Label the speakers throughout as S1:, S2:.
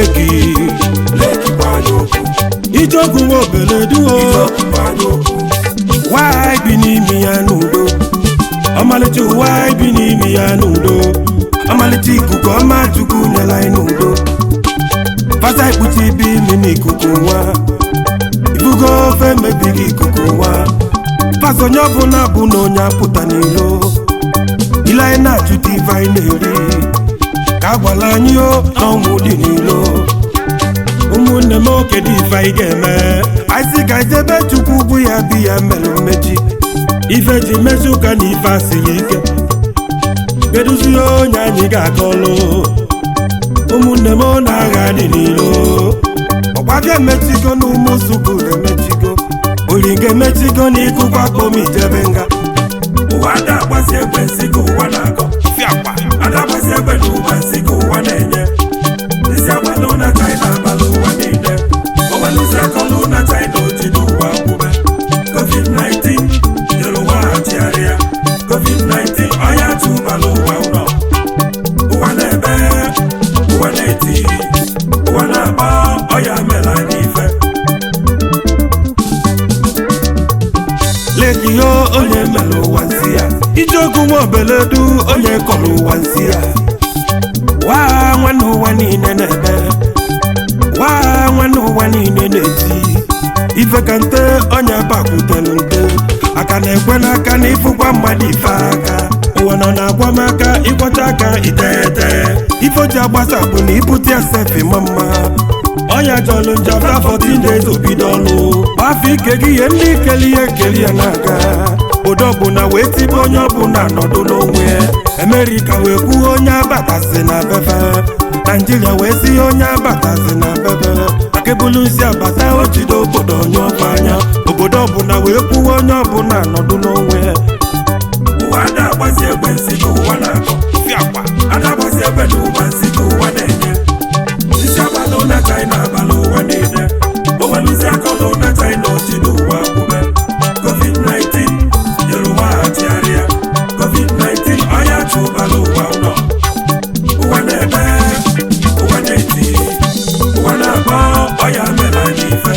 S1: leki ijogu obele duo why bi n'imi ya n'udo ọmalịcha why bi n'imi ya n'udo ọmalịcha ikuku ọma chukwu nyela anyị n'udo fasa ikpuchi ibi imi n'ikuku nwa ifugo ofe mebighị ikuku nwa fasa onye ọbụla bụ na onye apụta n'ilo ile anyị na-achụta ife anyị na-eri ka agwala anyị o n'ọnwụ dị n'ilo ụmụnne m okedu ife anyị ga-eme anyị si ka ijebe chukwu ugwu ya bi ya mere mmechi ife ji mezi ụka na ife asịghị ike keduzie onye anyị ga-akọlụ ụmụnne m na-agha dị n'ilo ọgbabịa emechigo na ụmụ sukuru emechigo olinga emechigo na ịkụkwa kpom ijebe nga ụwa ada agbasi egbe nsị ka ụwa na-akọ ada agbasi egbe na ụwa nsị ka ụwa na-enye isi agbalụ na China abalị ụwa niile ọgbalụzi akọlụ na China ojide ụwa kwube COVID-19 nyere ụwa achịgharịa COVID-19 ọya tụbalụ ụwa ụlọ ụwa na-ebe ụwa na-eti ụwa na-agba ọya mere anyị ife leki yo onye mere ụwa nsị ya ijogu nwa obeledu onye kọrọ ụwa nsị ya waa nwanne ụwa niile na-ebe waa nwanne ụwa niile na-eti ife ka nte onye bakwutelu nte aka na-ekwe n'aka na ịfụkwa mmadụ ife aka ụwa nọ na-agwa m aka ịkwacha aka iteghete ife ji agbasa bụ na ibute ya sefi ma mma ọnya jọlụ njọ after 14 days obido ọlụ afọ ike gị ihe ndị keli ihe keli ya na-aga odo ọbụla wee tibe onye ọbụla nọdụ n'onwe Amerika wee kwuo onye abatasi na befe Naijiria wee si onye abatasi na befe akebulu nsi abata o jide obodo onye ọba anya obodo ọbụla wee kwuo onye ọbụla nọdụ n'onwe ụwa ada agbasi egbe nsị ka ụwa na-akọ ada agbasi egbe na ụwa nsị ka ụwa na-enye isi agbalụ na China abalị ụwa niile ụwaluzi akọlụ na China ojide ụwa kwube COVID-19 nyere ụwa achịgharịa COVID-19 ọya chụbalụ ụwa ụlọ ụwa na-ebe ụwa na-eti ụwa na-agba ọya mere anyị ife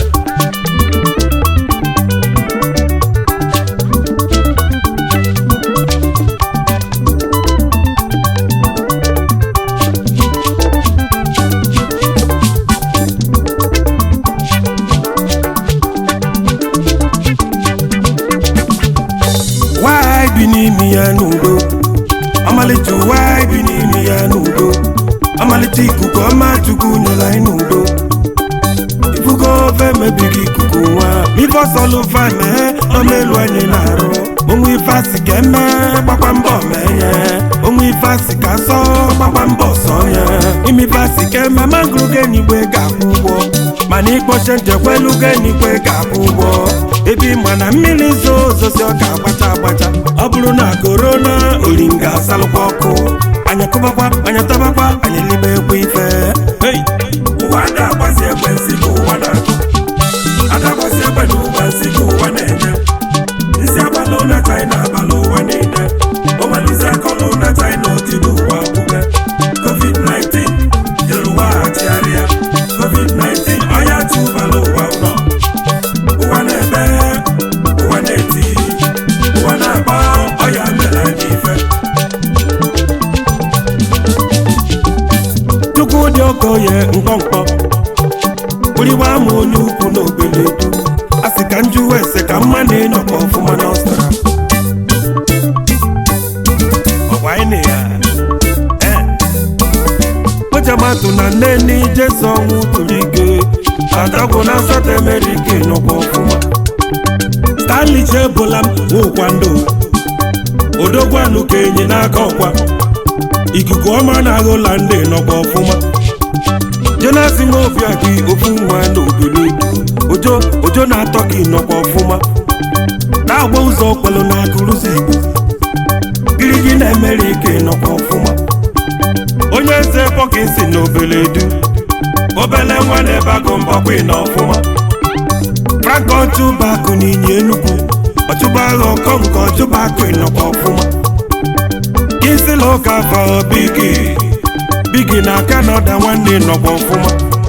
S1: bi n'imi ya n'udo ọmalịcha ụwa bi n'imi ya n'udo ọmalịcha ikuku ọma chukwu nyere anyị n'udo ifugo ofe mebighị ikuku nwa ife ọsọlụ fane ọmelu anyị na-arụ onwe ife asị ka eme gbakwa mbọ menye onwe ife asị ka sọ gbakwa mbọ sọ ya ime ife asị ka eme mangoro genigwe ga-akwụ ụgwọ mana ịkpọche nchekwelu genigwe ga-akwụ ụgwọ ebe ịma na mmiri zozosi ọ ga-agbacha agbacha ọ bụrụ na korona olinga asalụkwa ọkụ anya kụbakwa anya tabakwa anya libe ekwe ife ụwa ada agbasi egbe nsị ka ụwa na-akụ ada agbasi egbe na ụwa nsị ka ụwa na-enye isi agbalụ na China abalị ụwa niile ọmalụzi akọlụ na China ojide ụwa kwube COVID-19 nyere ụwa achịgharịa COVID-19 ọya tụbalụ ụwa ụlọ ụwa na-ebe ụwa na-eti ụwa na-agba ọya mere anyị ife chukwu dị okoye mkpọmkpọ bụrịgba ama onye ukwu na obeledu asị ka njuwe ese ka mma na-enọkọ ọfụma n'ọsara ọgwa anyị na ya kpochamatụ na nne n'ijeso ọnwụ tụrụ ike adagwo na South America nọkwa ọfụma Stanley Chebola m nwụkwa ndụ odogwanụ ka enyi n'aka ọkwa ikuku ọma na Holland nọkwa ọfụma Jonas Nwofia gị ofu nwa na obere ojo na-atọ gị nọkwa ọfụma na-agba ụzọ kwelu na akụrụzi Igbo girigi na America nọkwa ọfụma onye eze pọkịnsị na obeledu obele nwa na-ebe agụ mbọkwa ị n'ọfụma Frank ọchụba akụ n'inyi Enugu ọchụba agha ọkọ nke ọchụba akụ ị nọkwa ọfụma Kinsila ụka fa bigi na Canada nwanne nọkwa ọfụma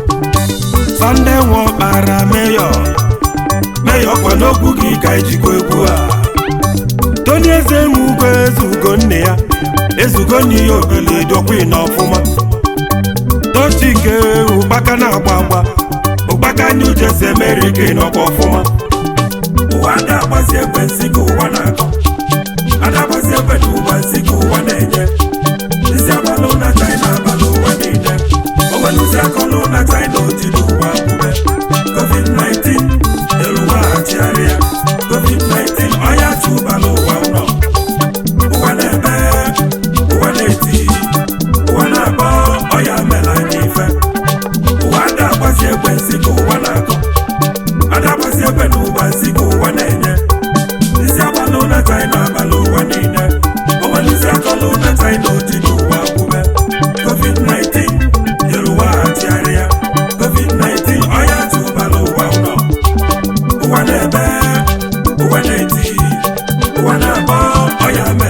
S1: Sunday Nwokpara Mayor kwa n'okwu gị ka ejikwa egwu a Tony Ezenwugo ezugo nne ya ezugo nne ya obele dokwi n'ọfụma Tochike ụkpaka na-agba ụkpaka New Jersey America n'ọkwa ọfụma ụwa na-agbazi egbe nsị ka ụwa na-akọ adagbazi egbe n'ụwa nsị ka ụwa na-enye isi agbalụ na China abalụ ụwa niile onwenuzi akọlụ na China otili ụwa kwube COVID-19 eluwa achịgharịa COVID-19 ọya chụbalụ ụwa ụlọ ụwa na-eme ụwa na-eti ụwa na-akpọ ọya mela n'ife ụwa adagbazi egbe nsị ka ụwa na-akọ adagbazi egbe n'ụwa nsị ka ụwa na-enye isi agbalụ na China abalụ ụwa niile onwenuzi akọlụ na China otili ụwa kwube COVID-19 eluwa achịgharịa COVID-19 ọya chụbalụ ụwa ụlọ ụwa na-eme ụwa na-eti ụwa na-akpọ ọya mela